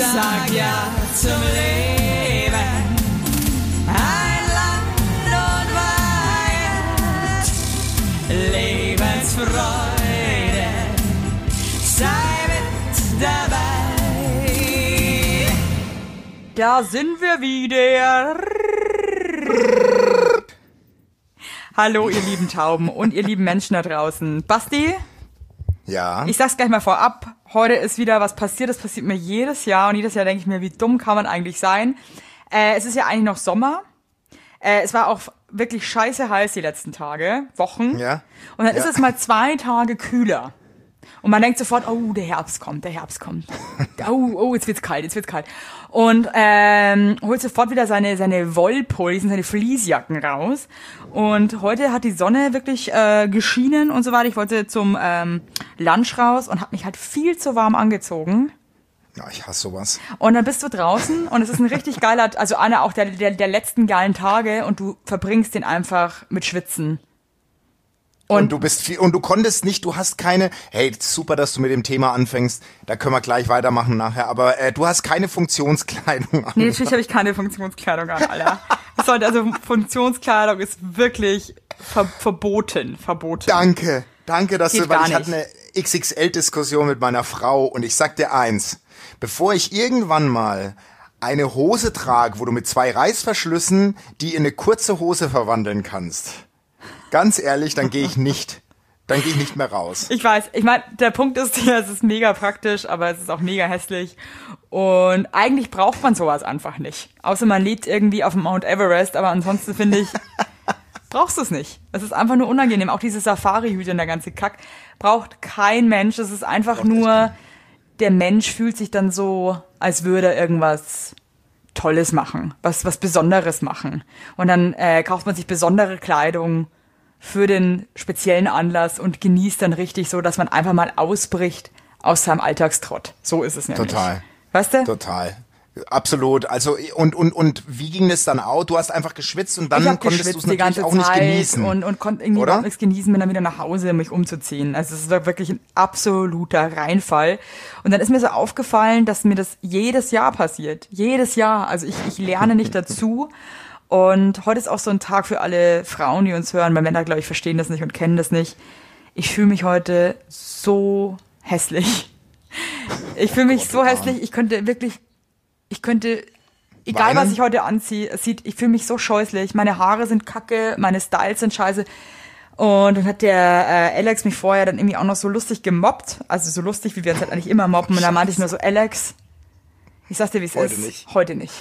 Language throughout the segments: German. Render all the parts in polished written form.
Sag ja zum Leben, ein Land und Weihend, Lebensfreude, sei mit dabei. Da sind wir wieder. Hallo, ihr lieben Tauben und ihr lieben Menschen da draußen. Basti? Ja. Ich sag's gleich mal vorab. Heute ist wieder was passiert. Das passiert mir jedes Jahr. Und jedes Jahr denke ich mir, wie dumm kann man eigentlich sein? Es ist ja eigentlich noch Sommer. Es war auch wirklich scheiße heiß die letzten Tage, Wochen. Ja. Und dann ist es mal 2 Tage kühler. Und man denkt sofort, oh, der Herbst kommt. Oh, jetzt wird's kalt. Und holt sofort wieder seine Wollpullis und seine Fleecejacken raus. Und heute hat die Sonne wirklich geschienen und so weiter. Ich wollte zum Lunch raus und habe mich halt viel zu warm angezogen. Ja, ich hasse sowas. Und dann bist du draußen und es ist ein richtig geiler, also einer auch der letzten geilen Tage und du verbringst den einfach mit Schwitzen. Und du konntest nicht, du hast keine, hey, super, dass du mit dem Thema anfängst, da können wir gleich weitermachen nachher, aber du hast keine Funktionskleidung an. Nee, natürlich habe ich keine Funktionskleidung an, Alter. Funktionskleidung ist wirklich verboten. Danke, dass Geht du, weil gar ich hatte eine XXL-Diskussion mit meiner Frau und ich sag dir eins, bevor ich irgendwann mal eine Hose trage, wo du mit 2 Reißverschlüssen die in eine kurze Hose verwandeln kannst, ganz ehrlich, dann gehe ich nicht mehr raus. Ich weiß, ich meine, der Punkt ist ja, es ist mega praktisch, aber es ist auch mega hässlich. Und eigentlich braucht man sowas einfach nicht. Außer man lebt irgendwie auf dem Mount Everest, aber ansonsten finde ich, brauchst du es nicht. Es ist einfach nur unangenehm. Auch diese Safari-Hüte und der ganze Kack braucht kein Mensch. Es ist einfach nur, der Mensch fühlt sich dann so, als würde er irgendwas Tolles machen, was Besonderes machen. Und dann kauft man sich besondere Kleidung für den speziellen Anlass und genießt dann richtig so, dass man einfach mal ausbricht aus seinem Alltagstrott. So ist es nämlich. Total. Weißt du? Total. Absolut. Also und wie ging das dann aus? Du hast einfach geschwitzt und dann konntest du es natürlich auch nicht genießen. Und konnte irgendwie überhaupt nichts genießen, bin dann wieder nach Hause, mich umzuziehen. Also es war wirklich ein absoluter Reinfall. Und dann ist mir so aufgefallen, dass mir das jedes Jahr passiert. Jedes Jahr. Also ich lerne nicht dazu. Und heute ist auch so ein Tag für alle Frauen, die uns hören, weil Männer, glaube ich, verstehen das nicht und kennen das nicht. Ich fühle mich heute so hässlich. Ich fühle mich so hässlich, egal was ich heute anziehe, ich fühle mich so scheußlich. Meine Haare sind kacke, meine Styles sind scheiße. Und dann hat der Alex mich vorher dann irgendwie auch noch so lustig gemobbt. Also so lustig, wie wir uns halt eigentlich immer mobben. Und dann meinte ich nur so, Alex, ich sag's dir, wie es ist. Heute nicht.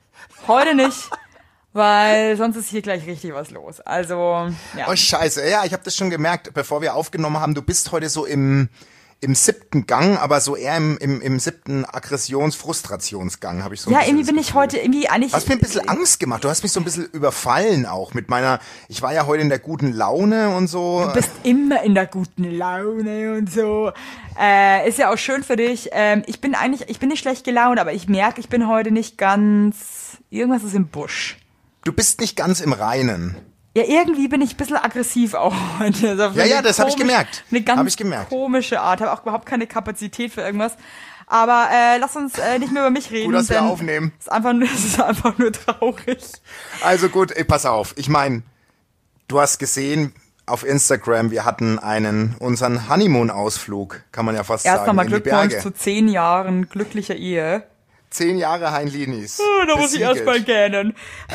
Weil sonst ist hier gleich richtig was los. Also, ja. Oh, scheiße. Ja, ich habe das schon gemerkt, bevor wir aufgenommen haben. Du bist heute so im 7. Gang, aber so eher im 7. Agressions-Frustrationsgang, habe ich so ein bisschen. Ja, irgendwie bin ich heute irgendwie eigentlich. Du hast mir ein bisschen Angst gemacht. Du hast mich so ein bisschen überfallen auch mit ich war ja heute in der guten Laune und so. Du bist immer in der guten Laune und so. Ist ja auch schön für dich. Ich bin nicht schlecht gelaunt, aber ich merke, ich bin heute nicht ganz, irgendwas ist im Busch. Du bist nicht ganz im Reinen. Ja, irgendwie bin ich ein bisschen aggressiv auch heute. Also ja, das habe ich gemerkt. Eine ganz komische Art. Habe auch überhaupt keine Kapazität für irgendwas. Aber lass uns nicht mehr über mich reden. Gut, dass wir aufnehmen. Es ist einfach nur traurig. Also gut, pass auf. Ich meine, du hast gesehen auf Instagram, wir hatten unseren Honeymoon-Ausflug, kann man ja fast sagen. Erst nochmal Glückwunsch zu 10 Jahren glücklicher Ehe. 10 Jahre Heinlinis. Oh, da muss ich erstmal gähnen.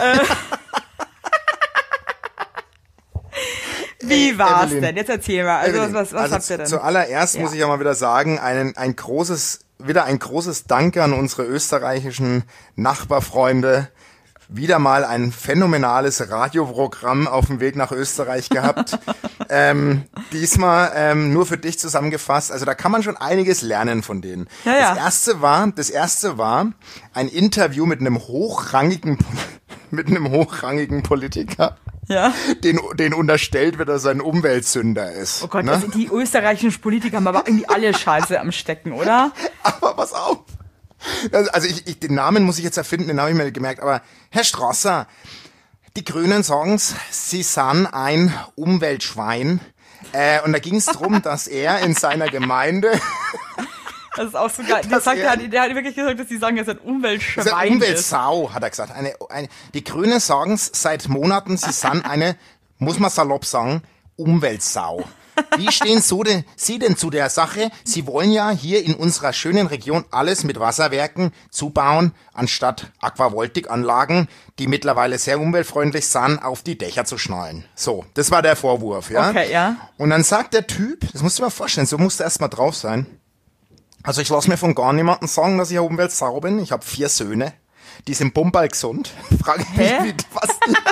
Wie war's Evelyn, denn? Jetzt erzähl mal. Also was habt ihr denn? Zuallererst muss ich ja mal wieder sagen, ein großes Danke an unsere österreichischen Nachbarfreunde. Wieder mal ein phänomenales Radioprogramm auf dem Weg nach Österreich gehabt. Diesmal nur für dich zusammengefasst. Also da kann man schon einiges lernen von denen. Ja. Das erste war ein Interview mit einem hochrangigen Politiker. Ja. Den unterstellt wird, dass er ein Umweltsünder ist. Oh Gott, ne? Also die österreichischen Politiker haben aber irgendwie alle Scheiße am Stecken, oder? Aber pass auf. Also den Namen muss ich jetzt erfinden, den habe ich mir gemerkt. Aber Herr Strasser, die Grünen sagen's, sie sind ein Umweltschwein. Und da ging es darum, dass er in seiner Gemeinde Das ist auch so geil. Der hat wirklich gesagt, dass die sagen, er ist ein Umweltschwein. Das ist eine Umweltsau, hat er gesagt. Die Grünen sagen es seit Monaten, sie sind eine, muss man salopp sagen, Umweltsau. Wie stehen Sie denn zu der Sache? Sie wollen ja hier in unserer schönen Region alles mit Wasserwerken zubauen, anstatt Aquavoltikanlagen, die mittlerweile sehr umweltfreundlich sind, auf die Dächer zu schnallen. So, das war der Vorwurf, ja? Okay, ja. Und dann sagt der Typ, das musst du dir mal vorstellen, so musst du erst mal drauf sein. Also ich lasse mir von gar niemandem sagen, dass ich eine Umweltsau bin. Ich habe 4 Söhne. Die sind bumbal gesund. Frage ich mich, was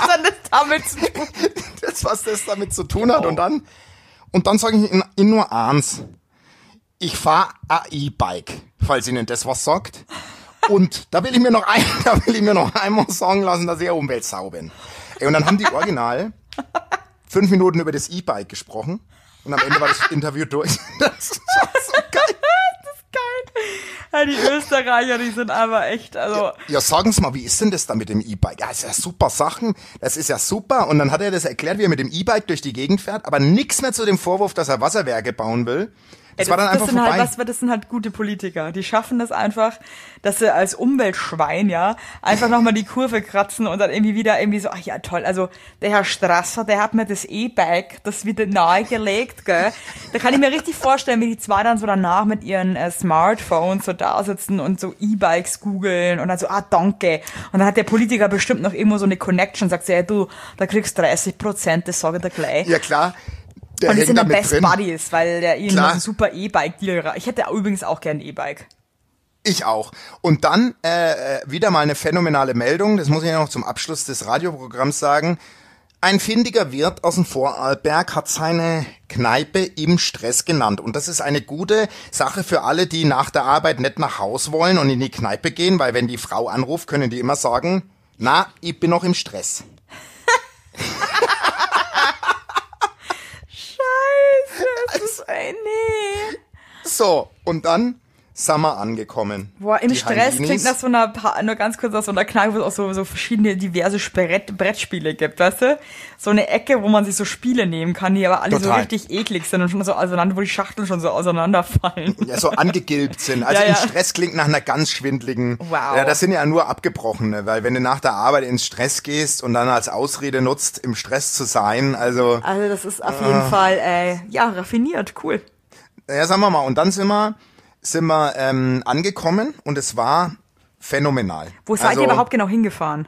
das damit zu tun hat. Und dann sage ich Ihnen nur eins. Ich fahre ein E-Bike, falls Ihnen das was sagt. Und da will ich mir noch einmal sagen lassen, dass ich eine Umweltsau bin. Und dann haben die original 5 Minuten über das E-Bike gesprochen. Und am Ende war das Interview durch. Das war so geil. Ja, die Österreicher, die sind aber echt, also... Ja, sagen Sie mal, wie ist denn das da mit dem E-Bike? Ja, ist ja super Sachen, das ist ja super. Und dann hat er das erklärt, wie er mit dem E-Bike durch die Gegend fährt, aber nichts mehr zu dem Vorwurf, dass er Wasserwerke bauen will. Das war dann einfach vorbei. Das sind halt gute Politiker. Die schaffen das einfach, dass sie als Umweltschwein, ja, einfach nochmal die Kurve kratzen und dann irgendwie so, ach ja, toll. Also, der Herr Strasser, der hat mir das E-Bike, das wieder nahegelegt, gell. Da kann ich mir richtig vorstellen, wie die zwei dann so danach mit ihren Smartphones so da sitzen und so E-Bikes googeln und dann so, danke. Und dann hat der Politiker bestimmt noch irgendwo so eine Connection, sagt ja, du, da kriegst 30%, das sage ich dir gleich. Ja, klar. Und die sind dann Best Buddies, weil der ihnen noch ein super E-Bike-Deal. Ich hätte übrigens auch gern ein E-Bike. Ich auch. Und dann wieder mal eine phänomenale Meldung, das muss ich ja noch zum Abschluss des Radioprogramms sagen. Ein findiger Wirt aus dem Vorarlberg hat seine Kneipe im Stress genannt. Und das ist eine gute Sache für alle, die nach der Arbeit nicht nach Haus wollen und in die Kneipe gehen, weil wenn die Frau anruft, können die immer sagen, na, ich bin noch im Stress. Nee. So, und dann sind wir angekommen. Boah, im Die Stress Heilinis. klingt nach so nur ganz kurz nach so einer Kneipe, wo es auch so verschiedene diverse Brettspiele gibt, weißt du? So eine Ecke, wo man sich so Spiele nehmen kann, die aber alle so richtig eklig sind und schon so auseinander, wo die Schachteln schon so auseinanderfallen. Ja, so angegilbt sind. Also Ja, im ja. Stress klingt nach einer ganz schwindligen. Wow. Ja, das sind ja nur abgebrochene, weil wenn du nach der Arbeit ins Stress gehst und dann als Ausrede nutzt, im Stress zu sein, also Das ist auf jeden Fall, raffiniert, cool. ja, sagen wir mal, und dann sind wir angekommen und es war phänomenal. Wo seid ihr überhaupt genau hingefahren?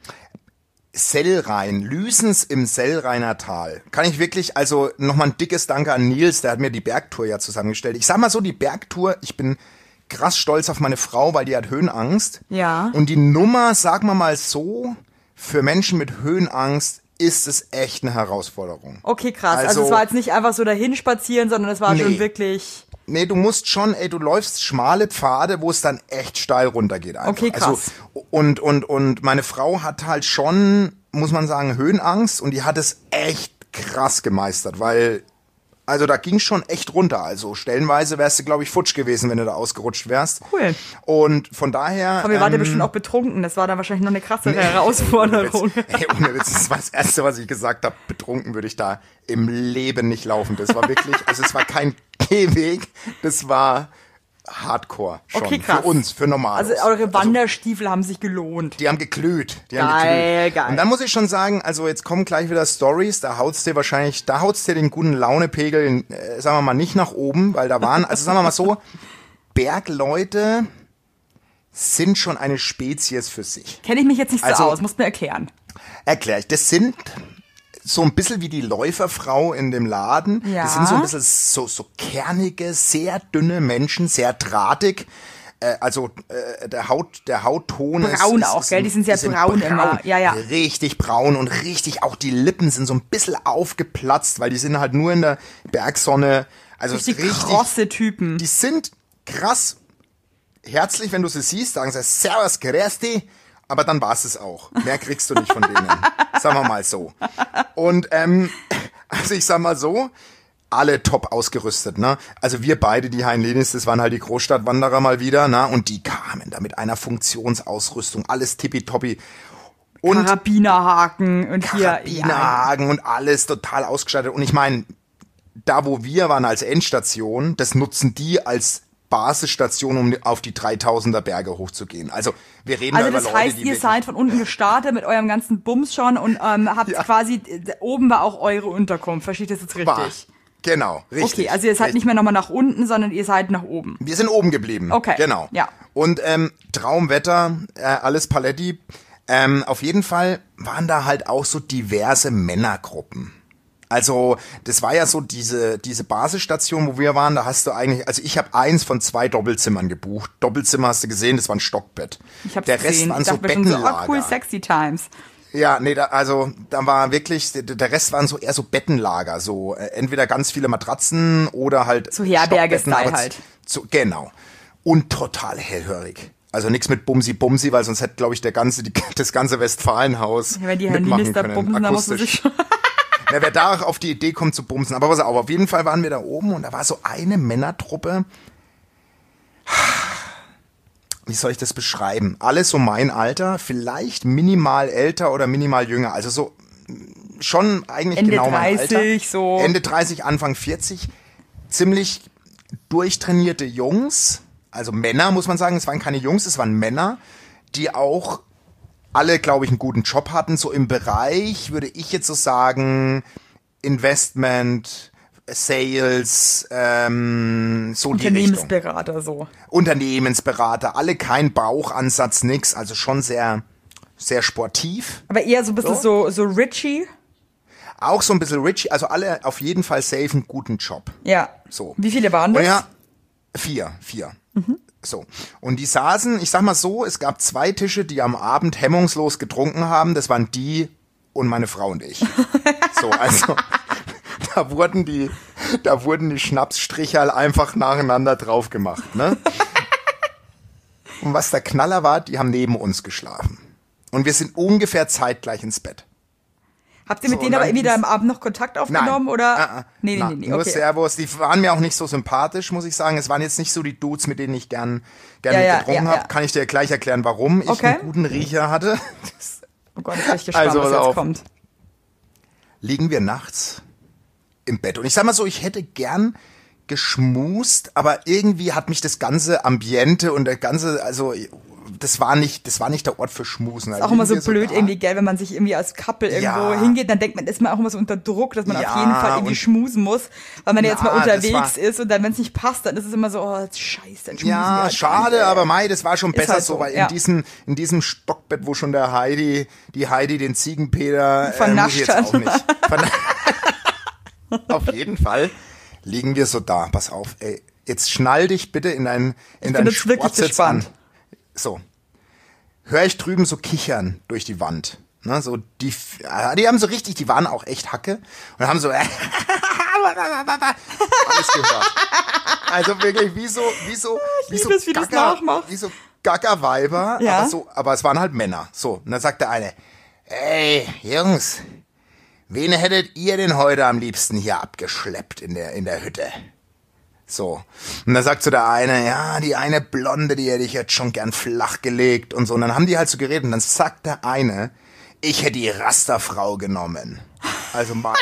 Sellrhein, Lüsens im Sellrheiner Tal. Kann ich wirklich, also nochmal ein dickes Danke an Nils, der hat mir die Bergtour ja zusammengestellt. Ich sag mal so, die Bergtour, ich bin krass stolz auf meine Frau, weil die hat Höhenangst. Ja. Und die Nummer, sagen wir mal so, für Menschen mit Höhenangst ist es echt eine Herausforderung. Okay, krass. Also es war jetzt nicht einfach so dahin spazieren, sondern es war schon wirklich... Nee, du musst schon, du läufst schmale Pfade, wo es dann echt steil runtergeht einfach. Okay, krass. Also, und meine Frau hat halt schon, muss man sagen, Höhenangst und die hat es echt krass gemeistert, weil, also da ging schon echt runter. Also stellenweise wärst du, glaube ich, futsch gewesen, wenn du da ausgerutscht wärst. Cool. Und von daher... Aber ihr wart ja bestimmt auch betrunken, das war dann wahrscheinlich noch eine krassere Herausforderung. Ohne Witz, das war das Erste, was ich gesagt habe, betrunken würde ich da im Leben nicht laufen. Das war wirklich, also es war kein Gehweg, das war Hardcore schon. Okay, krass. Für uns, für Normalos. Also eure Wanderstiefel haben sich gelohnt. Die haben geglüht. Geil. Und dann muss ich schon sagen, also jetzt kommen gleich wieder Stories, da haut's dir den guten Launepegel, sagen wir mal, nicht nach oben, weil da waren, also sagen wir mal so, Bergleute sind schon eine Spezies für sich. Kenne ich mich jetzt nicht so Also- aus, musst mir erklären. Erklär ich, das sind so ein bisschen wie die Läuferfrau in dem Laden. Ja. Das sind so ein bisschen so kernige, sehr dünne Menschen, sehr drahtig. Der Hautton Braun auch, gell? Die sind sehr braun immer. Ja, ja. Richtig braun und richtig, auch die Lippen sind so ein bisschen aufgeplatzt, weil die sind halt nur in der Bergsonne. Also Richtig richtig, krosse Typen. die sind krass herzlich, wenn du sie siehst, sagen sie Servus, grüß dich, aber dann war's es auch. Mehr kriegst du nicht von denen. Sagen wir mal so. Und also ich sag mal so, alle top ausgerüstet, ne? Also wir beide, die Heinlenis, das waren halt die Großstadtwanderer mal wieder, ne? Und die kamen da mit einer Funktionsausrüstung, alles tippitoppi. Und Karabinerhaken und Karabinerhaken und alles total ausgestattet. Und ich meine, da wo wir waren als Endstation, das nutzen die als Basisstation, um auf die 3000er Berge hochzugehen. Also wir reden Also da über das Leute, heißt, die ihr wirklich- seid von unten gestartet mit eurem ganzen Bums schon und habt quasi, oben war auch eure Unterkunft. Verstehe ich das jetzt richtig? War. Genau, richtig. Okay, also ihr seid nicht mehr nochmal nach unten, sondern ihr seid nach oben. Wir sind oben geblieben. Okay, Genau. ja. Und Traumwetter, alles Paletti. Auf jeden Fall waren da halt auch so diverse Männergruppen. Also das war ja so diese Basisstation, wo wir waren, da hast du eigentlich, also ich habe 1 von 2 Doppelzimmern gebucht. Doppelzimmer hast du gesehen, das war ein Stockbett. Ich hab's Der Rest gesehen. waren Ich so dachte mir schon so, Bettenlager. cool, sexy times. Ja, nee, da war wirklich, der Rest waren so eher so Bettenlager, so entweder ganz viele Matratzen oder halt So Herberge-Style Stockbetten, aber halt. Genau. Und total hellhörig. Also nichts mit Bumsi-Bumsi, weil sonst hätte, glaube ich, das ganze Westfalenhaus Ja, wenn die mitmachen Herninis da können, bumsen, dann muss man akustisch. sich schon... Ja, wer da auf die Idee kommt zu bumsen. Aber pass auf jeden Fall waren wir da oben und da war so eine Männertruppe. Wie soll ich das beschreiben? Alles so mein Alter, vielleicht minimal älter oder minimal jünger. Also so schon eigentlich Ende genau mein 30, Alter. so. Ende 30, Anfang 40. Ziemlich durchtrainierte Jungs, also Männer muss man sagen. Es waren keine Jungs, es waren Männer, die auch alle, glaube ich, einen guten Job hatten. So im Bereich, würde ich jetzt so sagen, Investment, Sales, so die Richtung. Unternehmensberater so. Unternehmensberater, alle kein Bauchansatz, nix, also schon sehr, sehr sportiv. Aber eher so ein bisschen so Richie. Auch so ein bisschen rich, also alle auf jeden Fall safe einen guten Job. Ja. So. Wie viele waren das? Und ja, vier. So. Und die saßen, ich sag mal so, es gab 2 Tische, die am Abend hemmungslos getrunken haben. Das waren die und meine Frau und ich. So, also da wurden die Schnapsstricherl einfach nacheinander drauf gemacht, ne? Und was der Knaller war, die haben neben uns geschlafen. Und wir sind ungefähr zeitgleich ins Bett. Habt ihr mit So, denen und aber dann wieder am Abend noch Kontakt aufgenommen oder? Nee, Nur okay. Servus. Die waren mir auch nicht so sympathisch, muss ich sagen. Es waren jetzt nicht so die Dudes, mit denen ich gern Ja, getrunken ja. habe. Kann ich dir gleich erklären, warum ich Okay. einen guten Riecher hatte. Oh Gott, ich bin echt gespannt, Also, was pass jetzt auf. kommt. Liegen wir nachts im Bett. Und ich sag mal so, ich hätte gern geschmust, aber irgendwie hat mich das ganze Ambiente und der ganze, also das war nicht der Ort für Schmusen. Ist auch immer so blöd irgendwie, gell, wenn man sich irgendwie als Couple irgendwo Ja. hingeht, dann denkt man, ist man auch immer so unter Druck, dass man auf Ja, jeden Fall irgendwie und- schmusen muss, weil man ja jetzt mal Na, das unterwegs war- ist und dann, wenn es nicht passt, dann ist es immer so, oh, scheiße, dann schmusen wir Ja, halt schade, nicht. aber Mai, das war schon besser halt so, so, weil ja. in diesem Stockbett, wo schon die Heidi den Ziegenpeter muss Vernascht ich jetzt hat. auch nicht. Auf jeden Fall liegen wir so da. Pass auf, ey, jetzt schnall dich bitte in deinen bin jetzt wirklich Sportsitz an. gespannt. So, höre ich drüben so kichern durch die Wand. Ne, so die haben so richtig, die waren auch echt Hacke und haben so alles gehört. Also wirklich wie so liebe es, wie du es nachmachst. wie so Gaga-Weiber, Ja. aber es waren halt Männer. So, und dann sagt der eine, ey, Jungs, wen hättet ihr denn heute am liebsten hier abgeschleppt in der Hütte? So. Und dann sagt so der eine, ja, die eine Blonde, die hätte ich jetzt schon gern flach gelegt und so. Und dann haben die halt so geredet und dann sagt der eine, ich hätte die Rasterfrau genommen. Also meine.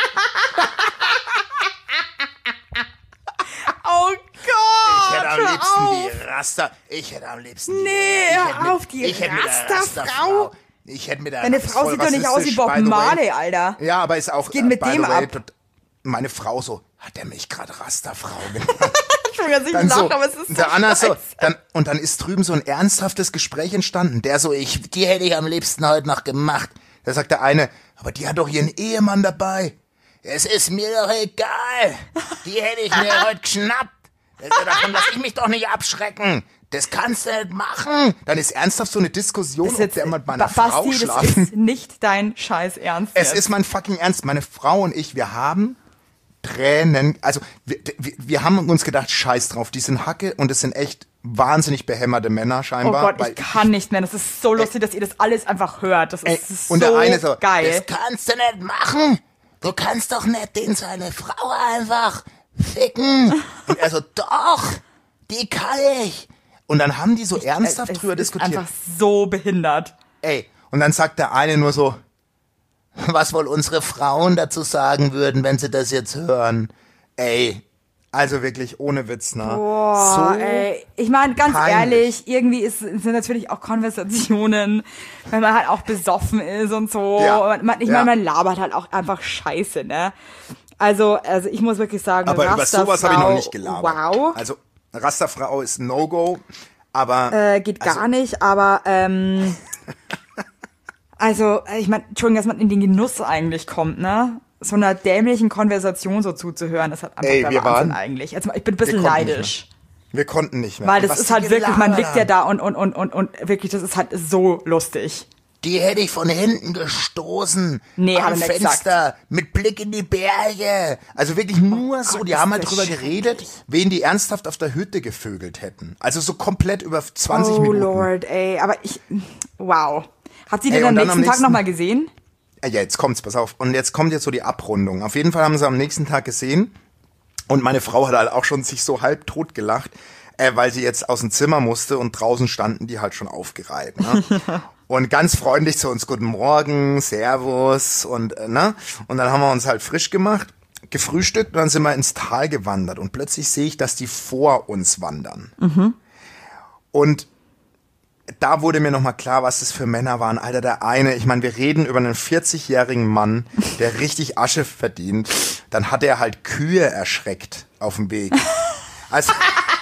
Oh Gott! Ich hätte am hör liebsten auf. die Raster. Ich hätte am liebsten Nee, ich hör hätte mit- auf, die ich hätte mit der Rasterfrau. Ich hätte mit der Deine Frau voll sieht doch nicht aus wie rassistisch, Bob by the way. Marley, Alter. Ja, aber ist auch geht mit by the dem way, ab? Meine Frau so, hat er mich gerade Rasterfrau genannt? Entschuldigung, dass ich Dann lache, so, aber es ist so der Anna so, scheiße. und dann ist drüben so ein ernsthaftes Gespräch entstanden. Der so, die hätte ich am liebsten heute noch gemacht. Da sagt der eine, aber die hat doch ihren Ehemann dabei. Es ist mir doch egal. Die hätte ich mir heute geschnappt. Davon lass ich mich doch nicht abschrecken. Das kannst du nicht machen. Dann ist ernsthaft so eine Diskussion, Das ist ob jetzt, der mit meiner Basti, Frau das schlafen. ist nicht dein Scheiß Ernst. Es jetzt. ist mein fucking Ernst. Meine Frau und ich, wir haben Tränen, also wir haben uns gedacht, scheiß drauf, die sind Hacke und es sind echt wahnsinnig behämmerte Männer Oh scheinbar. Gott, weil ich kann nicht mehr. Das ist so lustig, dass ihr das alles einfach hört. Das ey, ist und so der eine so, geil. das kannst du nicht machen. Du kannst doch nicht den seine Frau einfach ficken. Und er so, doch, die kann ich. Und dann haben die so ernsthaft drüber ist diskutiert. einfach so behindert. Ey, und dann sagt der eine nur so, was wohl unsere Frauen dazu sagen würden, wenn sie das jetzt hören. Ey, Also wirklich ohne Witz, ne? Boah, ey. Ich meine, ganz peinlich. ehrlich, irgendwie sind natürlich auch Konversationen, wenn man halt auch besoffen ist und so. Ja. Ich meine, man labert halt auch einfach Scheiße, ne? Also ich muss wirklich sagen, Aber über sowas habe ich noch nicht Rasterfrau, gelabert. wow. Also Rasterfrau ist ein No-Go, aber Geht gar nicht, aber also ich meine, Entschuldigung, dass man in den Genuss eigentlich kommt, ne? So einer dämlichen Konversation so zuzuhören, das hat einfach Ey, der wir Wahnsinn waren- eigentlich. Also ich bin ein bisschen wir konnten neidisch. wir konnten nicht mehr. Weil Und das was ist halt die wirklich, man gelabert liegt ja haben. da und wirklich, das ist halt so lustig. Die hätte ich von hinten gestoßen. Nee, hat am er nicht Fenster, mit Blick in die Berge. Also wirklich nur so, Gott, die haben ist halt das drüber geredet, wen die ernsthaft auf der Hütte gevögelt hätten. Also so komplett über 20 Oh Minuten. Lord, ey, aber wow. Hat sie Ey, den am und dann am nächsten Tag nächsten- nochmal gesehen? Ja, jetzt kommt's, pass auf. Und jetzt kommt so die Abrundung. Auf jeden Fall haben sie am nächsten Tag gesehen. Und meine Frau hat halt auch schon sich so halb tot gelacht, weil sie jetzt aus dem Zimmer musste und draußen standen die halt schon aufgereiht. Ne? Und ganz freundlich zu uns, guten Morgen, Servus und ne? Und dann haben wir uns halt frisch gemacht, gefrühstückt und dann sind wir ins Tal gewandert. Und plötzlich sehe ich, dass die vor uns wandern. Und da wurde mir nochmal klar, was das für Männer waren. Alter, der eine, ich meine, wir reden über einen 40-jährigen Mann, der richtig Asche verdient. Dann hat er halt Kühe erschreckt auf dem Weg. Also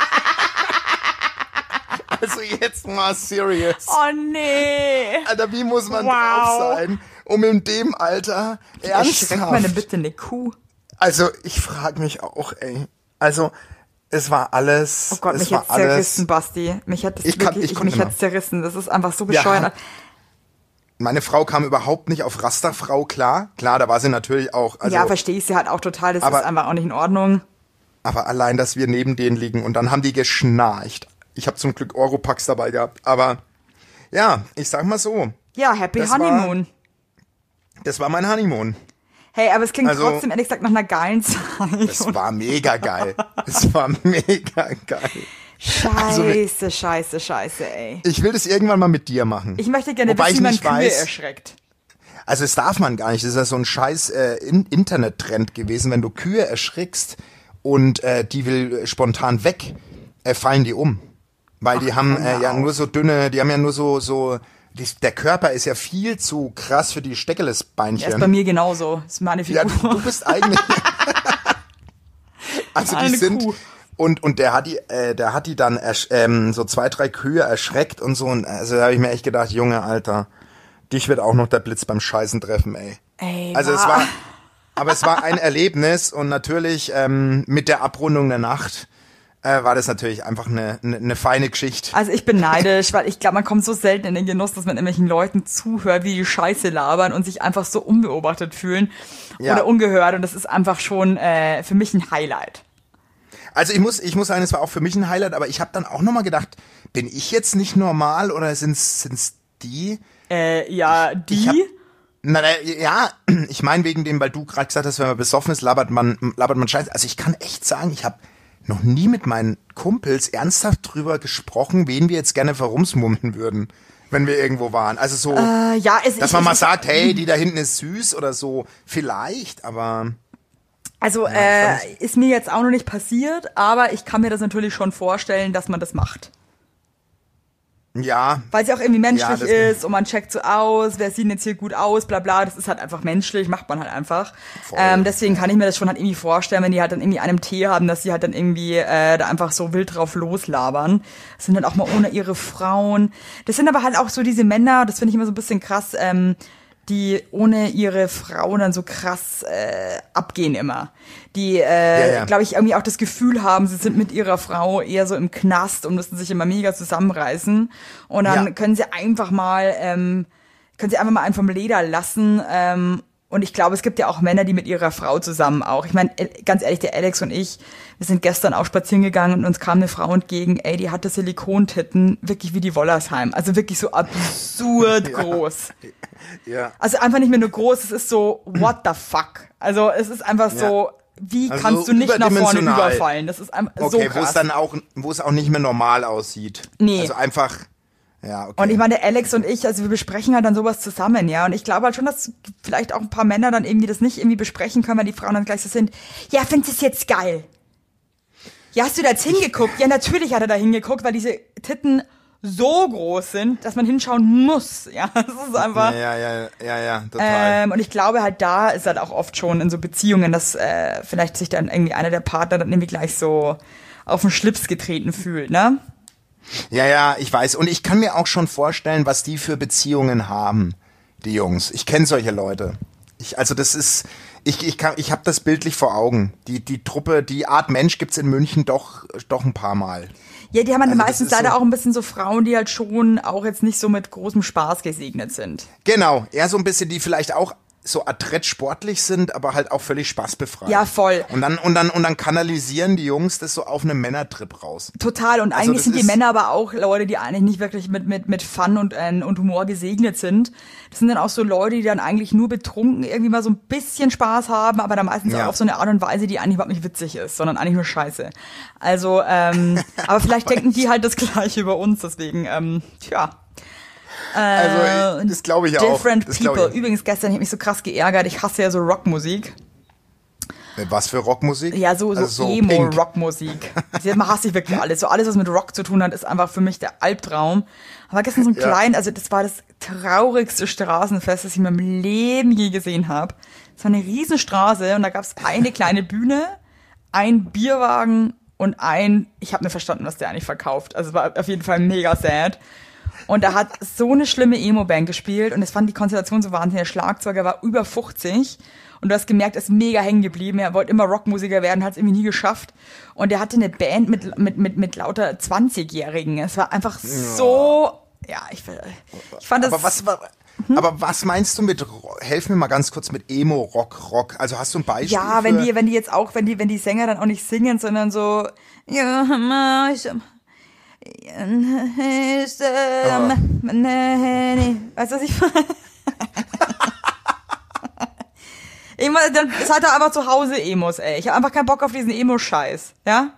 jetzt mal serious. Oh nee. Alter, wie muss man Wow. drauf sein, um in dem Alter Erschreckt meine ernsthaft... bitte eine Kuh. Also, ich frage mich auch, ey. Also, es war alles... Oh Gott, es mich war hat's zerrissen, Basti. Mich hat das Ich konnte mich nicht mehr. hat's zerrissen. Das ist einfach so bescheuert. Meine Frau kam überhaupt nicht auf Rasterfrau klar. Klar, da war sie natürlich auch... Also, ja, verstehe ich sie halt auch total. Das aber- ist einfach auch nicht in Ordnung. aber allein, dass wir neben denen liegen und dann haben die geschnarcht. Ich habe zum Glück Oropax dabei gehabt. Aber ja, ich sag mal so, Ja, Happy Das war- Honeymoon. das war mein Honeymoon. Hey, aber es klingt Also- trotzdem ehrlich gesagt nach einer geilen Zeit. Es war mega geil. Es war mega geil. Scheiße, ey. Ich will das irgendwann mal mit dir machen. Ich möchte gerne Wobei wissen, wie man ich Kühe nicht weiß, erschreckt. also das darf man gar nicht. Das ist ja so ein scheiß Internet-Trend gewesen. Wenn du Kühe erschrickst und die will spontan weg, fallen die um. Weil die haben ja nur so dünne, die haben ja nur so der Körper ist ja viel zu krass für die Ja, Steckelesbeinchen. ist bei mir genauso. Das ist meine Ja, Figur. du bist eigentlich. Also die Eine sind. Kuh. Und der hat die dann so 2, 3 Kühe erschreckt und so. Und also da habe ich mir echt gedacht, Junge, Alter, dich wird auch noch der Blitz beim Scheißen treffen, ey. Ey, Also es war ein Erlebnis und natürlich mit der Abrundung der Nacht war das natürlich einfach eine feine Geschichte. Also ich bin neidisch, weil ich glaube, man kommt so selten in den Genuss, dass man irgendwelchen Leuten zuhört, wie die Scheiße labern und sich einfach so unbeobachtet fühlen Ja. oder ungehört. Und das ist einfach schon für mich ein Highlight. Also ich muss sagen, es war auch für mich ein Highlight, aber ich habe dann auch nochmal gedacht, bin ich jetzt nicht normal oder sind's die? Ja, die? Ich hab- Ja, ich meine wegen dem, weil du gerade gesagt hast, wenn man besoffen ist, labert man Scheiße. Also ich kann echt sagen, ich habe noch nie mit meinen Kumpels ernsthaft drüber gesprochen, wen wir jetzt gerne verrumsmummeln würden, wenn wir irgendwo waren. Also so, Ja, dass man mal sagt, hey, die da hinten ist süß oder so, vielleicht, aber Also ist mir jetzt auch noch nicht passiert, aber ich kann mir das natürlich schon vorstellen, dass man das macht. ja. Weil sie auch irgendwie menschlich Ja, das- ist und man checkt so aus, wer sieht denn jetzt hier gut aus, bla bla, das ist halt einfach menschlich, macht man halt einfach. Voll. Deswegen kann ich mir das schon halt irgendwie vorstellen, wenn die halt dann irgendwie einen Tee haben, dass sie halt dann irgendwie da einfach so wild drauf loslabern. Das sind dann auch mal ohne ihre Frauen. Das sind aber halt auch so diese Männer, das finde ich immer so ein bisschen krass, die ohne ihre Frauen dann so krass abgehen immer. Die, ja. glaube ich, irgendwie auch das Gefühl haben, sie sind mit ihrer Frau eher so im Knast und müssen sich immer mega zusammenreißen. Und dann Ja. können sie einfach mal einen vom Leder lassen. Und ich glaube, es gibt ja auch Männer, die mit ihrer Frau zusammen auch. Ich meine, ganz ehrlich, der Alex und ich, wir sind gestern auch spazieren gegangen und uns kam eine Frau entgegen, ey, die hatte Silikontitten, wirklich wie die Wollersheim. Also wirklich so absurd groß. Ja. Also einfach nicht mehr nur groß, es ist so, what the fuck? Also es ist einfach so, wie Also kannst du nicht nach vorne überdimensional. überfallen? Das ist einfach so Okay, krass. wo es auch nicht mehr normal aussieht. Nee. Also einfach, ja, okay. Und ich meine, der Alex und ich, also wir besprechen halt dann sowas zusammen, ja. Und ich glaube halt schon, dass vielleicht auch ein paar Männer dann irgendwie das nicht irgendwie besprechen können, weil die Frauen dann gleich so sind, ja, findest du es jetzt geil? Ja, hast du da jetzt hingeguckt? Ja, natürlich hat er da hingeguckt, weil diese Titten so groß sind, dass man hinschauen muss. Ja, das ist einfach. Ja, total. Und ich glaube halt, da ist halt auch oft schon in so Beziehungen, dass vielleicht sich dann irgendwie einer der Partner dann irgendwie gleich so auf den Schlips getreten fühlt, ne? Ja, ich weiß. Und ich kann mir auch schon vorstellen, was die für Beziehungen haben, die Jungs. Ich kenne solche Leute. Ich habe das bildlich vor Augen. Die Truppe, die Art Mensch gibt's in München doch ein paar Mal. Ja, die haben dann Also meistens leider auch ein bisschen so Frauen, die halt schon auch jetzt nicht so mit großem Spaß gesegnet sind. Genau, eher so ein bisschen, die vielleicht auch so adrett sportlich sind, aber halt auch völlig spaßbefreit. Ja, voll. Und dann kanalisieren die Jungs das so auf einen Männertrip raus. Total. Und Also eigentlich das sind die ist- Männer aber auch Leute, die eigentlich nicht wirklich mit Fun und Humor gesegnet sind. Das sind dann auch so Leute, die dann eigentlich nur betrunken irgendwie mal so ein bisschen Spaß haben, aber dann meistens Ja. auch auf so eine Art und Weise, die eigentlich überhaupt nicht witzig ist, sondern eigentlich nur Scheiße. Also, aber vielleicht denken die halt das Gleiche über uns, deswegen, tja. Also, das glaube ich auch. Different Das glaub People. ich. Übrigens, gestern, ich habe mich so krass geärgert. Ich hasse ja so Rockmusik. Was für Rockmusik? Ja, so Also Pink. Emo-Rockmusik. Man hasst ich wirklich alles. So alles, was mit Rock zu tun hat, ist einfach für mich der Albtraum. Aber gestern so ein klein, also das war das traurigste Straßenfest, das ich in meinem Leben je gesehen habe. Es war eine Riesenstraße und da gab es eine kleine Bühne, ein Bierwagen und ich habe nicht verstanden, was der eigentlich verkauft. Also es war auf jeden Fall mega sad. Und da hat so eine schlimme Emo-Band gespielt und es fand die Konstellation so wahnsinnig. Der Schlagzeuger war über 50 und du hast gemerkt, er ist mega hängen geblieben. Er wollte immer Rockmusiker werden, hat es irgendwie nie geschafft. Und er hatte eine Band mit lauter 20-Jährigen. Es war einfach so, ja, ich fand das... Aber was meinst du mit, helf mir mal ganz kurz mit Emo-Rock? Also hast du ein Beispiel? Ja, wenn die jetzt auch, wenn die Sänger dann auch nicht singen, sondern so, ja, weißt du, was ich meine? Das hat er aber zu Hause Emos, ey. Ich habe einfach keinen Bock auf diesen Emo-Scheiß, ja?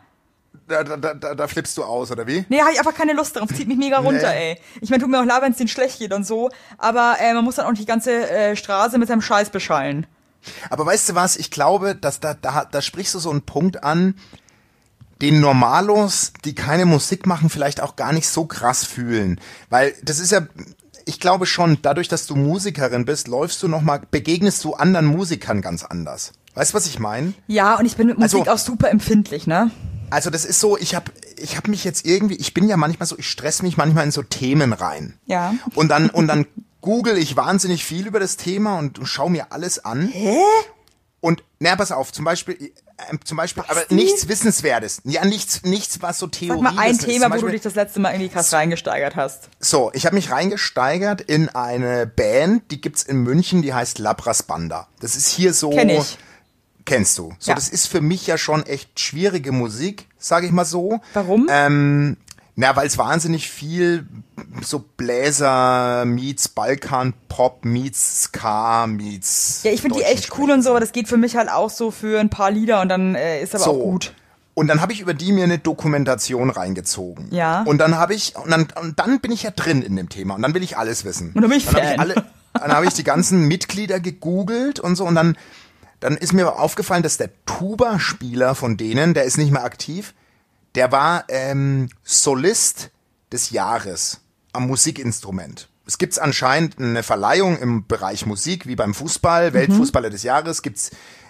Da flippst du aus, oder wie? Nee, habe ich einfach keine Lust drauf. Zieht mich mega runter, ey. Ich meine, tut mir auch leid, wenn es denen schlecht geht und so, aber man muss dann auch nicht die ganze Straße mit seinem Scheiß beschallen. Aber weißt du was, ich glaube, dass da sprichst du so einen Punkt an, den Normalos, die keine Musik machen, vielleicht auch gar nicht so krass fühlen. Weil das ist ja, ich glaube schon, dadurch, dass du Musikerin bist, begegnest du anderen Musikern ganz anders. Weißt du, was ich meine? Ja, und ich bin mit Musik auch super empfindlich, ne? Also das ist so, ich hab mich jetzt irgendwie, ich bin ja manchmal so, ich stress mich manchmal in so Themen rein. Ja. Und dann google ich wahnsinnig viel über das Thema und schau mir alles an. Hä? Und, pass auf, zum Beispiel, aber nichts Wissenswertes. Ja, nichts, was so Theorie Sag mal ein ist. Thema, Zum wo du Beispiel- dich das letzte Mal irgendwie krass reingesteigert hast. So, ich habe mich reingesteigert in eine Band, die gibt's in München, die heißt Labras Banda. Das ist hier so... Kenn ich. Kennst du. So, Ja. das ist für mich ja schon echt schwierige Musik, sage ich mal so. Warum? Weil es wahnsinnig viel so Bläser meets Balkan-Pop meets Ska meets... Ja, ich finde die echt cool und so, aber das geht für mich halt auch so für ein paar Lieder und dann ist aber auch gut. Und dann habe ich über die mir eine Dokumentation reingezogen. Ja. Und dann dann bin ich ja drin in dem Thema und dann will ich alles wissen. Und dann bin ich Dann Fan. dann habe ich die ganzen Mitglieder gegoogelt und so und dann ist mir aufgefallen, dass der Tuba-Spieler von denen, der ist nicht mehr aktiv, der war Solist des Jahres am Musikinstrument. Es gibt anscheinend eine Verleihung im Bereich Musik, wie beim Fußball, Weltfußballer des Jahres, gibt's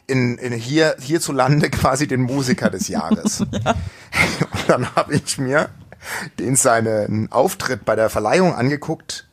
hierzulande quasi den Musiker des Jahres. Ja. Und dann habe ich mir seinen Auftritt bei der Verleihung angeguckt.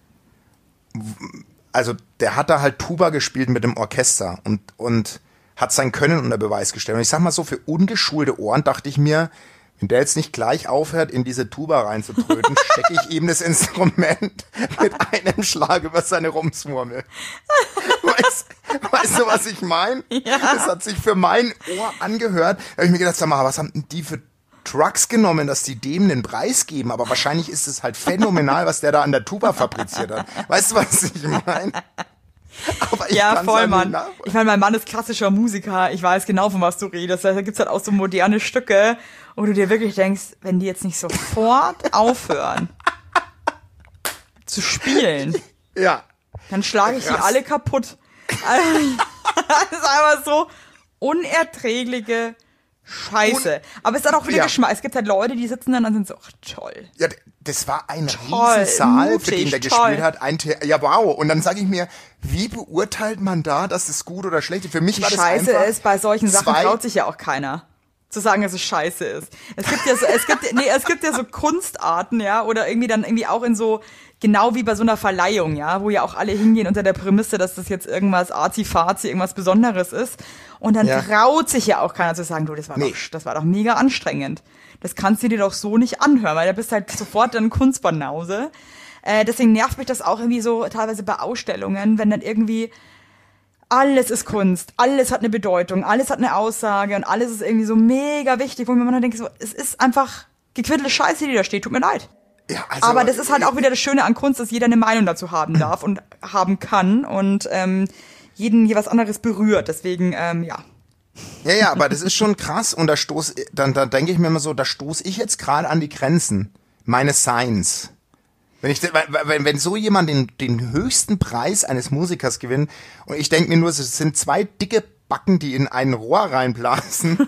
Also der hat da halt Tuba gespielt mit dem Orchester und hat sein Können unter Beweis gestellt. Und ich sag mal so, für ungeschulte Ohren dachte ich mir, wenn der jetzt nicht gleich aufhört, in diese Tuba reinzutröten, stecke ich ihm das Instrument mit einem Schlag über seine Rumsmurmel. Weißt du, was ich meine? Ja. Das hat sich für mein Ohr angehört. Da habe ich mir gedacht, sag mal, was haben denn die für Drugs genommen, dass die dem den Preis geben? Aber wahrscheinlich ist es halt phänomenal, was der da an der Tuba fabriziert hat. Weißt du, was ich meine? Aber ich Ja, kann's voll, halt Mann. nicht nachvollziehen. Ich meine, mein Mann ist klassischer Musiker. Ich weiß genau, von was du redest. Da gibt's halt auch so moderne Stücke, wo du dir wirklich denkst, wenn die jetzt nicht sofort aufhören zu spielen, Ja. dann schlage ich die Krass. alle kaputt. Also, das ist einfach so unerträgliche scheiße. Aber es hat auch wieder Ja. Geschmack. Es gibt halt Leute, die sitzen dann und sind so, ach, toll. Ja, das war ein Toll, Riesensaal, für den mutig, der toll. gespielt hat. Ja, wow. Und dann sage ich mir, wie beurteilt man da, dass es gut oder schlecht ist? Für mich Die war das Scheiße einfach ist, bei solchen Sachen zwei- traut sich ja auch keiner. Zu sagen, dass es scheiße ist. Es gibt ja so Kunstarten, ja, oder irgendwie auch in so, genau wie bei so einer Verleihung, ja, wo ja auch alle hingehen unter der Prämisse, dass das jetzt irgendwas arzi-fazi, irgendwas Besonderes ist. Und dann Ja. traut sich ja auch keiner zu sagen, du, das war doch mega anstrengend. Das kannst du dir doch so nicht anhören, weil da bist halt sofort dann Kunstbanause. Deswegen nervt mich das auch irgendwie so teilweise bei Ausstellungen, wenn dann irgendwie alles ist Kunst, alles hat eine Bedeutung, alles hat eine Aussage und alles ist irgendwie so mega wichtig, wo man dann denkt, so, es ist einfach gequirlte Scheiße, die da steht, tut mir leid. Ja, also, Aber das ist halt auch wieder das Schöne an Kunst, dass jeder eine Meinung dazu haben darf und haben kann und jeden hier was anderes berührt. Deswegen, ja. Ja, aber das ist schon krass und da denke ich mir immer so, da stoße ich jetzt gerade an die Grenzen meines Seins. Wenn so jemand den höchsten Preis eines Musikers gewinnt und ich denke mir nur, es sind zwei dicke Backen, die in ein Rohr reinblasen.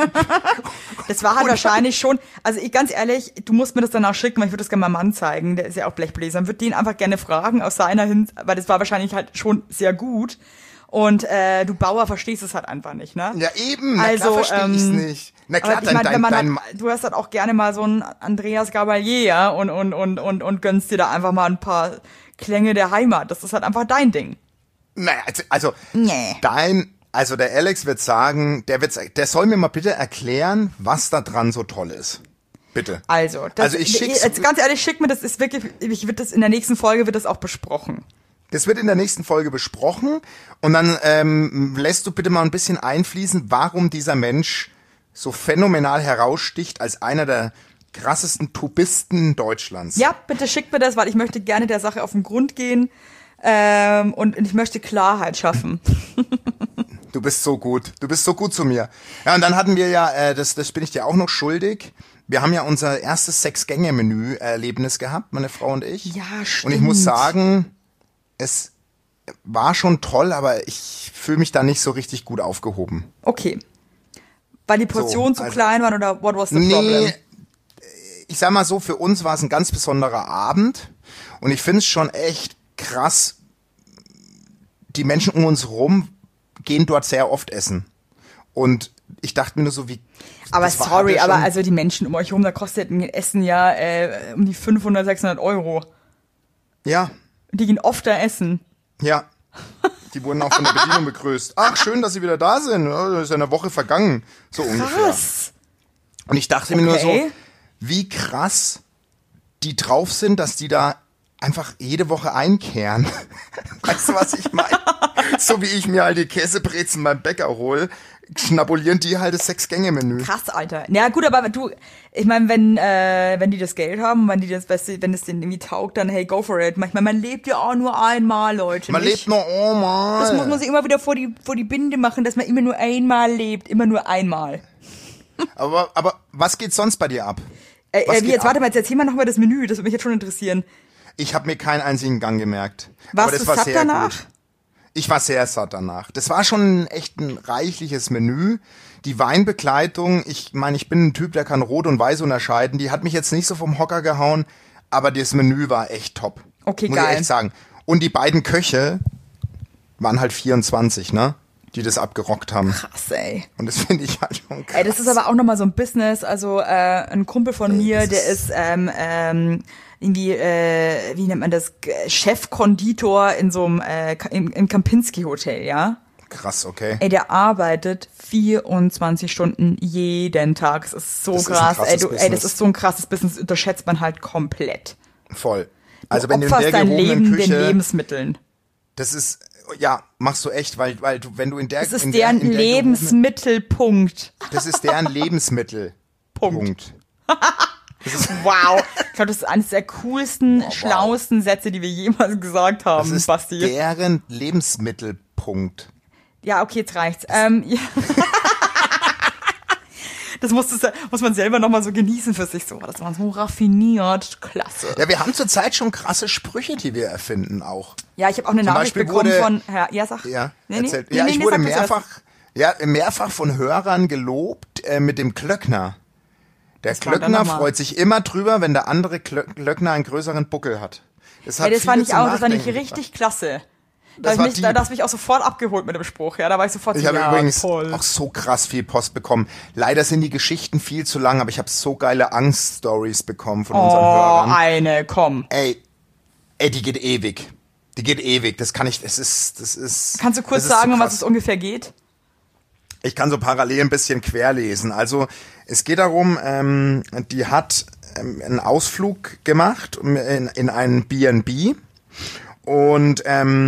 Das war halt wahrscheinlich schon, also ganz ehrlich, du musst mir das danach schicken, weil ich würde das gerne meinem Mann zeigen, der ist ja auch Blechbläser, und würde den einfach gerne fragen aus seiner Hinsicht, weil das war wahrscheinlich halt schon sehr gut. Und du Bauer verstehst es halt einfach nicht, ne? Ja eben, na Also, klar verstehe ich's nicht. Na klar, Aber ich meine, wenn man halt, du hast halt auch gerne mal so einen Andreas Gabalier, ja, und gönnst dir da einfach mal ein paar Klänge der Heimat. Das ist halt einfach dein Ding. naja, also Nee. der Alex wird sagen, der soll mir mal bitte erklären, was da dran so toll ist. Bitte. Also ich schick's, jetzt ganz ehrlich, schick mir das, ist wirklich, in der nächsten Folge wird das auch besprochen. das wird in der nächsten Folge besprochen und dann lässt du bitte mal ein bisschen einfließen, warum dieser Mensch so phänomenal heraussticht als einer der krassesten Tubisten Deutschlands. Ja, bitte schick mir das, weil ich möchte gerne der Sache auf den Grund gehen und ich möchte Klarheit schaffen. Du bist so gut. Du bist so gut zu mir. Ja, und dann hatten wir ja, das bin ich dir auch noch schuldig. Wir haben ja unser erstes 6-Gänge-Menü-Erlebnis gehabt, meine Frau und ich. Ja, stimmt. Und ich muss sagen, es war schon toll, aber ich fühle mich da nicht so richtig gut aufgehoben. Okay. Weil die Portionen zu klein waren oder what was the problem? Nee, ich sag mal so, für uns war es ein ganz besonderer Abend und ich finde es schon echt krass, die Menschen um uns rum gehen dort sehr oft essen. Und ich dachte mir nur so, wie... Aber das war sorry, ja aber schon- also die Menschen um euch herum, da kostet ein Essen ja um die 500, 600 Euro. Ja, Die gehen oft da essen. ja. Die wurden auch von der Bedienung begrüßt. Ach, schön, dass Sie wieder da sind. Ja, das ist ja eine Woche vergangen. So ungefähr. Krass. Und ich dachte mir nur so, Okay. wie krass die drauf sind, dass die da einfach jede Woche einkehren. Weißt du, was ich meine? So wie ich mir halt die Käsebrezen beim Bäcker hole, schnabulieren die halt das 6-Gänge-Menü. Krass, Alter. Na gut, aber du, ich meine, wenn die das Geld haben, wenn es denen irgendwie taugt, dann hey, go for it. Manchmal, man lebt ja auch nur einmal, Leute. Man nicht? lebt nur einmal. Das muss man sich immer wieder vor die Binde machen, dass man immer nur einmal lebt. Immer nur einmal. Aber was geht sonst bei dir ab? Was Wie geht jetzt, ab? warte mal, jetzt erzähl mal nochmal das Menü. Das würde mich jetzt schon interessieren. Ich habe mir keinen einzigen Gang gemerkt. Warst Aber das du war satt sehr danach? gut. Ich war sehr satt danach. Das war schon echt ein reichliches Menü. Die Weinbegleitung, ich meine, ich bin ein Typ, der kann Rot und Weiß unterscheiden. Die hat mich jetzt nicht so vom Hocker gehauen, aber das Menü war echt top. Okay, muss geil. ich echt sagen. Und die beiden Köche waren halt 24, ne? Die das abgerockt haben. Krass, ey. Und das finde ich halt schon krass. Ey, das ist aber auch nochmal so ein Business. Also ein Kumpel von mir, der ist irgendwie, wie nennt man das, Chefkonditor in so einem im Kempinski-Hotel, ja? Krass, okay. Ey, der arbeitet 24 Stunden jeden Tag. Das ist so Das ist ein krass. krasses Das Business. ist so ein krasses Business, unterschätzt man halt komplett. Voll. Du Also wenn du in opferst der dein gehobenen Leben Küche, den Lebensmitteln. das ist, ja, machst du echt, weil du, wenn du in der, Das ist in der, deren in der gehobenen- Lebensmittelpunkt. Das ist deren Lebensmittel. Punkt. Wow. Ich glaube, das ist eines der coolsten, schlauesten Sätze, die wir jemals gesagt Das haben, ist Basti. deren Lebensmittelpunkt. Ja, okay, jetzt reicht's. Ja. Das muss man selber nochmal so genießen für sich. So, das war so raffiniert. Klasse. Ja, wir haben zurzeit schon krasse Sprüche, die wir erfinden auch. Ja, ich habe auch eine Zum Nachricht Beispiel bekommen wurde- von... Ja, sag. Ja, Nee, erzählt. nee, Ja, nee, ich nee, wurde sag du zuerst. mehrfach Ja, mehrfach von Hörern gelobt mit dem Klöckner. Der Was war da Klöckner nochmal? freut sich immer drüber, wenn der andere Klöckner einen größeren Buckel hat. Das hat das fand viele ich zum auch, das fand ich Nachdenken richtig klasse. Das Da war hast du mich auch sofort abgeholt mit dem Spruch, ja, da war ich sofort Ich so, habe ja, übrigens toll. auch so krass viel Post bekommen. Leider sind die Geschichten viel zu lang, aber ich habe so geile Angststories bekommen von unseren Oh, Hörern. komm. Ey, die geht ewig. Die geht ewig. Das ist. Kannst du kurz das ist sagen, zu um was krass. es ungefähr geht? Ich kann so parallel ein bisschen querlesen. Also es geht darum, die hat einen Ausflug gemacht in einen B&B und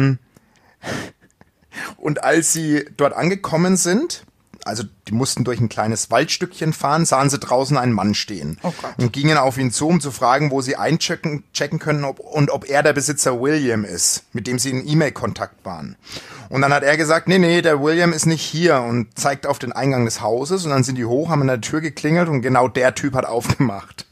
als sie dort angekommen sind, also die mussten durch ein kleines Waldstückchen fahren, sahen sie draußen einen Mann stehen Oh Gott. und gingen auf ihn zu, um zu fragen, wo sie checken können ob er der Besitzer William ist, mit dem sie in E-Mail-Kontakt waren. Und dann hat er gesagt, nee, der William ist nicht hier und zeigt auf den Eingang des Hauses und dann sind die hoch, haben an der Tür geklingelt und genau der Typ hat aufgemacht.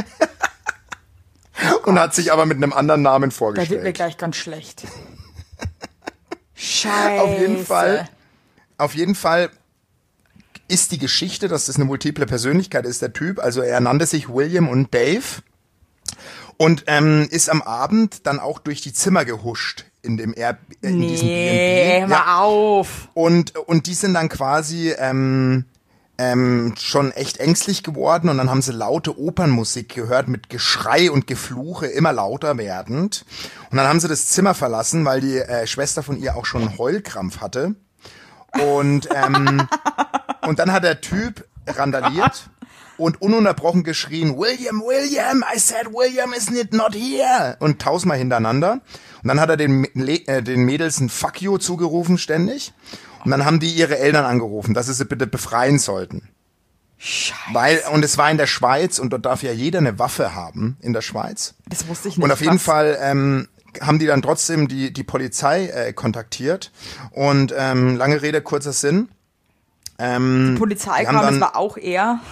Und hat sich aber mit einem anderen Namen Da wird mir vorgestellt. gleich ganz schlecht. Scheiße. Auf jeden Fall ist die Geschichte, dass das eine multiple Persönlichkeit ist, der Typ. Also er nannte sich William und Dave und ist am Abend dann auch durch die Zimmer gehuscht in diesem Nee, B&B. hör auf. Und die sind dann quasi schon echt ängstlich geworden und dann haben sie laute Opernmusik gehört mit Geschrei und Gefluche, immer lauter werdend. Und dann haben sie das Zimmer verlassen, weil die Schwester von ihr auch schon einen Heulkrampf hatte. Und dann hat der Typ randaliert und ununterbrochen geschrien, William, I said William is not here. Und 1000-mal hintereinander. Und dann hat er den Mädels ein Fuck you zugerufen ständig. Und dann haben die ihre Eltern angerufen, dass sie sie bitte befreien sollten. Scheiße. Und es war in der Schweiz und dort darf ja jeder eine Waffe haben in der Schweiz. Das wusste ich nicht. Und auf jeden krass. Fall haben die dann trotzdem die Polizei kontaktiert. Und lange Rede, kurzer Sinn. Die Polizei die haben kam, das dann- war auch er.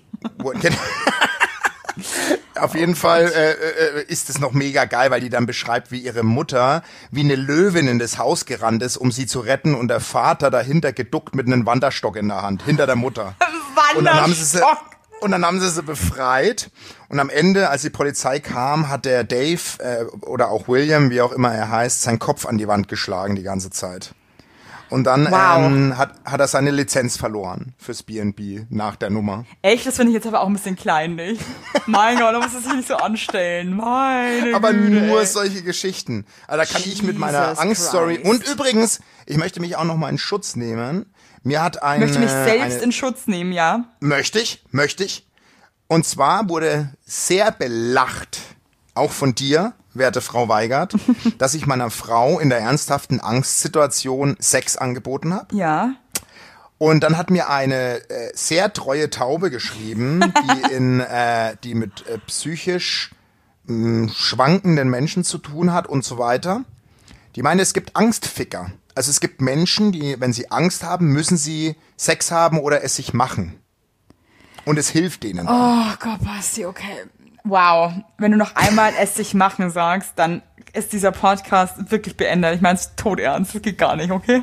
Auf jeden Fall ist es noch mega geil, weil die dann beschreibt, wie ihre Mutter wie eine Löwin in das Haus gerannt ist, um sie zu retten und der Vater dahinter geduckt mit einem Wanderstock in der Hand, hinter der Mutter. Und dann haben sie sie befreit. Und am Ende, als die Polizei kam, hat der Dave oder auch William, wie auch immer er heißt, seinen Kopf an die Wand geschlagen die ganze Zeit. Und dann Wow. hat er seine Lizenz verloren fürs B&B nach der Nummer. Echt, das finde ich jetzt aber auch ein bisschen kleinlich. Mein Gott, da muss es sich nicht so anstellen. Meine Aber Güte, nur ey. solche Geschichten. Also da kann ich mit meiner Jesus Angststory. Christ. Und übrigens, ich möchte mich auch noch mal in Schutz nehmen. Mir hat Ich möchte mich selbst in Schutz nehmen, ja. Möchte ich. Und zwar wurde sehr belacht, auch von dir, werte Frau Weigert, dass ich meiner Frau in der ernsthaften Angstsituation Sex angeboten habe. Ja. Und dann hat mir eine sehr treue Taube geschrieben, die mit psychisch schwankenden Menschen zu tun hat und so weiter. Die meinte, es gibt Angstficker. Also es gibt Menschen, die, wenn sie Angst haben, müssen sie Sex haben oder es sich machen. Und es hilft denen. Oh Gott, Basti, okay. Wow. Wenn du noch einmal es sich machen sagst, dann ist dieser Podcast wirklich beendet. Ich meine es todernst. Das geht gar nicht, okay?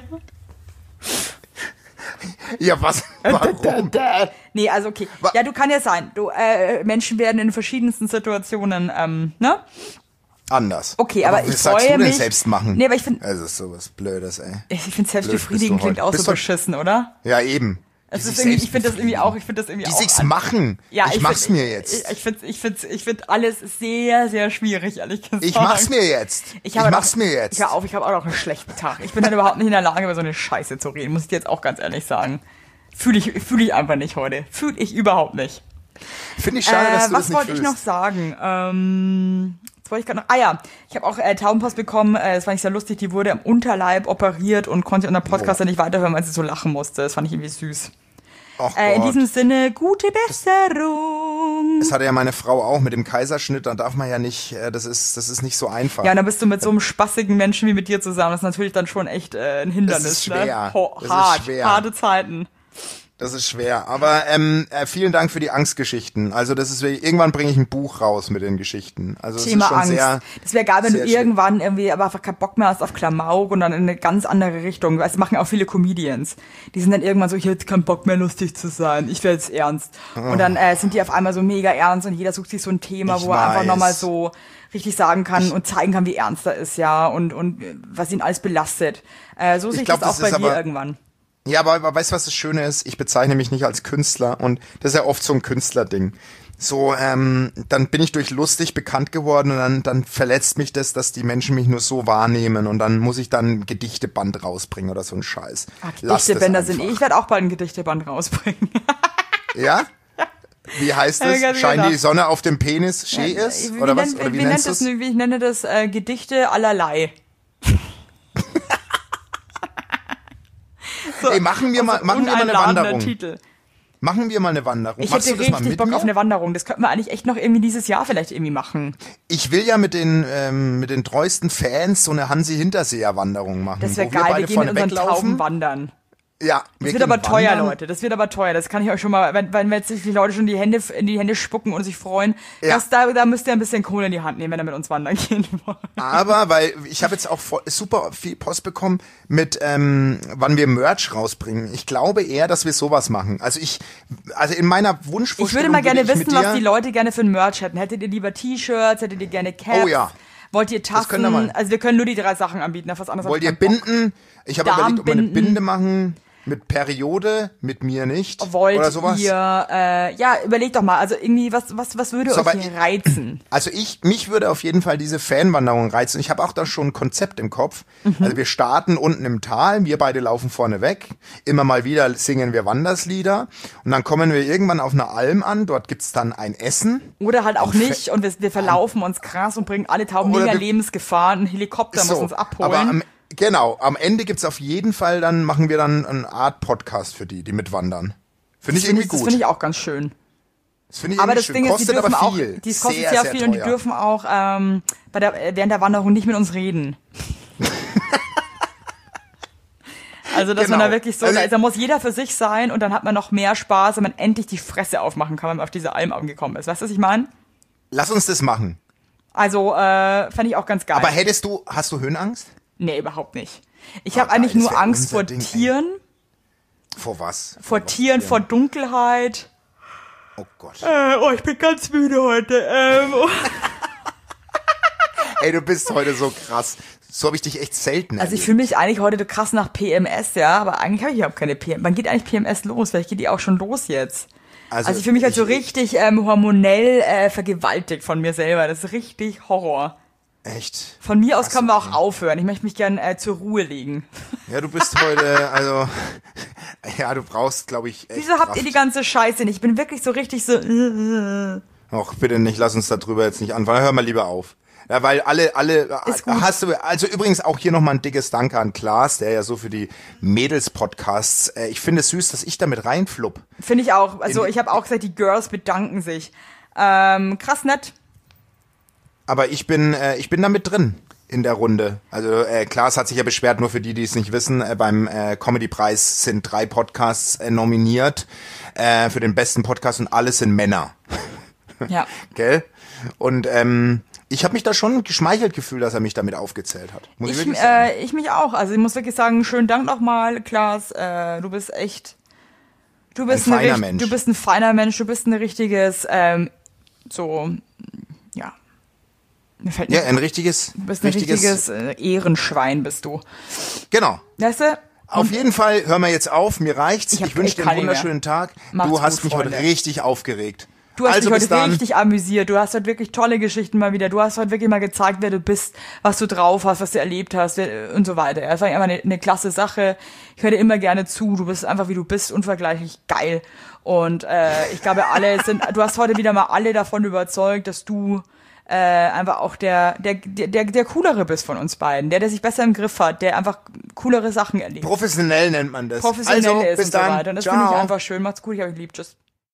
Ja, was? Warum? Nee, also okay. Ja, du kann ja sein. Menschen werden in verschiedensten Situationen, ne? Anders. Okay, aber ich was sagst freue du denn mich- selbst machen? Nee, aber ich find- Das ist sowas Blödes, ey. Ich finde Blöd selbstbefriedigen bist du klingt heute. auch Bist so du- beschissen, oder? Ja, eben. Es Die ist sich irgendwie, selbst ich finde das irgendwie befriedigen. auch, Die sich's machen. Ja, ich mach's mir jetzt. Ich finde alles sehr, sehr schwierig, ehrlich gesagt. Ich mach's mir jetzt. Ich mach's mir jetzt. Hör auf, ich habe auch noch einen schlechten Tag. Ich bin dann überhaupt nicht in der Lage, über so eine Scheiße zu reden, muss ich dir jetzt auch ganz ehrlich sagen. Fühle ich einfach nicht heute. Fühle ich überhaupt nicht. Finde ich schade, dass du das Was nicht wollte ich noch fühlst. sagen? Jetzt wollte ich gerade noch. Ah ja, ich habe auch Taubenpost bekommen. Das fand ich sehr lustig. Die wurde im Unterleib operiert und konnte unter Podcast nicht weiterhören, weil sie so lachen musste. Das fand ich irgendwie süß. Ach In Gott. diesem Sinne, gute Besserung. Das hatte ja meine Frau auch mit dem Kaiserschnitt, da darf man ja nicht, das ist nicht so einfach. Ja, und dann bist du mit so einem spaßigen Menschen wie mit dir zusammen. Das ist natürlich dann schon echt ein Hindernis. Das ist schwer. Ne? Das ist Hart, schwer. harte Zeiten. Das ist schwer. Aber vielen Dank für die Angstgeschichten. Also das ist irgendwann bringe ich ein Buch raus mit den Geschichten. Also Thema ist schon Angst. sehr. Das wäre geil, wenn du sehr irgendwann irgendwie aber einfach keinen Bock mehr hast auf Klamauk und dann in eine ganz andere Richtung. Das machen auch viele Comedians. Die sind dann irgendwann so, ich hätte jetzt keinen Bock mehr lustig zu sein. Ich werde jetzt ernst. Und dann sind die auf einmal so mega ernst und jeder sucht sich so ein Thema, Ich wo er einfach weiß. nochmal so richtig sagen kann und zeigen kann, wie ernst er ist, ja, und was ihn alles belastet. So sehe ich glaub, das auch das bei ist dir aber- irgendwann. Ja, aber weißt du, was das Schöne ist? Ich bezeichne mich nicht als Künstler und das ist ja oft so ein Künstlerding. So, dann bin ich durch lustig bekannt geworden und dann verletzt mich das, dass die Menschen mich nur so wahrnehmen und dann muss ich dann ein Gedichteband rausbringen oder so ein Scheiß. Lass das Gedichtebänder sind einfach. Ich werde auch bald ein Gedichteband rausbringen. Ja? Wie heißt Ja, es? ganz Scheint genau. die Sonne auf dem Penis schee ist? Oder was? Oder wie nennst du es? Ich nenne das Gedichte allerlei. So, Ey, machen wir mal eine uneinladender Wanderung. Titel. Machen wir mal eine Wanderung. Ich Machst hätte du das mal richtig mit Bock mir? auf eine Wanderung. Das könnten wir eigentlich echt noch irgendwie dieses Jahr vielleicht irgendwie machen. Ich will ja mit den treuesten Fans so eine Hansi-Hinterseher-Wanderung machen. Das wäre wo wir geil. beide Wir gehen mit vorne unseren Tauben weglaufen. wandern. Ja, Das wird aber teuer, Leute. Das wird aber teuer. Das kann ich euch schon mal, wenn jetzt sich die Leute schon in die Hände spucken und sich freuen. Ja. Da müsst ihr ein bisschen Kohle in die Hand nehmen, wenn ihr mit uns wandern gehen wollt. Aber, weil ich habe jetzt auch super viel Post bekommen mit, wann wir Merch rausbringen. Ich glaube eher, dass wir sowas machen. Also in meiner Wunschvorstellung Ich würde mal gerne ich mit wissen, dir- was die Leute gerne für ein Merch hätten. Hättet ihr lieber T-Shirts? Hättet ihr gerne Caps? Oh ja. Wollt ihr Das können wir Tassen? mal. Also wir können nur die 3 Sachen anbieten. Auf was anderes Wollt hab ihr ich keinen Bock. Binden? Ich habe überlegt, ob wir eine Darmbinden. Binde machen mit Periode, mit mir nicht. Wollt oder sowas. ihr, ja, überlegt doch mal, also irgendwie, was würde So, euch aber hier reizen? Also mich würde auf jeden Fall diese Fanwanderung reizen. Ich habe auch da schon ein Konzept im Kopf. Also wir starten unten im Tal, wir beide laufen vorne weg. Immer mal wieder singen wir Wanderslieder. Und dann kommen wir irgendwann auf eine Alm an. Dort gibt's dann ein Essen. Oder halt auch nicht und wir verlaufen uns krass und bringen alle Tauben Oder mega wir- Lebensgefahr. Ein Helikopter muss uns abholen. Aber am Ende gibt's auf jeden Fall, dann machen wir dann eine Art Podcast für die mitwandern. Finde ich irgendwie Das gut. finde ich auch ganz schön. Das finde ich Aber irgendwie das schön. Ding ist, die Kostet dürfen aber auch, viel. die kostet sehr viel und die teuer. dürfen auch während der Wanderung nicht mit uns reden. Also, dass man Genau. da wirklich so, Also- da muss jeder für sich sein und dann hat man noch mehr Spaß, wenn man endlich die Fresse aufmachen kann, wenn man auf diese Alm angekommen ist. Weißt du, was ich meine? Lass uns das machen. Also, fände ich auch ganz geil. Aber hast du Höhenangst? Nee, überhaupt nicht. Ich Ah, habe eigentlich geil, das nur wär Angst unser vor Ding, ey. Tieren, Vor was? vor Tieren, vor Dunkelheit. Oh Gott. Ich bin ganz müde heute. Ey, du bist heute so krass. So habe ich dich echt selten Also ich erlebt. fühle mich eigentlich heute krass nach PMS, ja, aber eigentlich habe ich überhaupt keine PMS. Wann geht eigentlich PMS los? Vielleicht geht die auch schon los jetzt. Also ich fühle mich halt so richtig hormonell vergewaltigt von mir selber. Das ist richtig Horror. Echt? Von mir aus Krass, können wir okay. auch aufhören. Ich möchte mich gern zur Ruhe legen. Ja, du bist heute, also, ja, du brauchst, glaube ich, echt Wieso habt ihr Kraft. die ganze Scheiße nicht? Ich bin wirklich so richtig so... Och, bitte nicht, lass uns darüber jetzt nicht anfangen. Hör mal lieber auf. Ja, weil alle, Ist gut. also übrigens auch hier nochmal ein dickes Danke an Klaas, der ja so für die Mädels-Podcasts, ich finde es süß, dass ich damit reinflupp. Finde ich auch. Also ich habe auch gesagt, die Girls bedanken sich. Krass nett. Aber ich bin da mit drin in der Runde. Also Klaas hat sich ja beschwert, nur für die es nicht wissen, beim Comedy-Preis sind 3 Podcasts nominiert für den besten Podcast und alles sind Männer. Ja. Gell? Und ich habe mich da schon geschmeichelt gefühlt, dass er mich damit aufgezählt hat. Muss ich wirklich sagen. Ich mich auch. Also ich muss wirklich sagen, schönen Dank nochmal, Klaas. Du bist echt... Du bist Ein feiner Mensch. Du bist ein feiner Mensch. Du bist ein richtiges, so, ja. Mir fällt Ja, nicht, ein richtiges, du bist ein richtiges Ehrenschwein, bist du. Genau. Weißt du? Auf jeden Fall, hör mal jetzt auf, mir reicht's. Ich Ich, hab wünsche echt dir einen keine mehr. wunderschönen Tag. Macht's Du hast gut, mich Freunde. heute richtig aufgeregt. Du hast also dich bis heute dann. richtig amüsiert. Du hast heute wirklich tolle Geschichten mal wieder. Du hast heute wirklich mal gezeigt, wer du bist, was du drauf hast, was du erlebt hast und so weiter. Das war immer eine klasse Sache. Ich höre dir immer gerne zu. Du bist einfach, wie du bist, unvergleichlich geil. Und ich glaube, du hast heute wieder mal alle davon überzeugt, dass du einfach auch der Coolere bist von uns beiden. Der sich besser im Griff hat, der einfach coolere Sachen erlebt. Professionell nennt man das. Professionell also, ist bis und so dann. weiter. Und das finde ich Ciao. einfach schön. Macht's gut, ich habe euch lieb. Tschüss.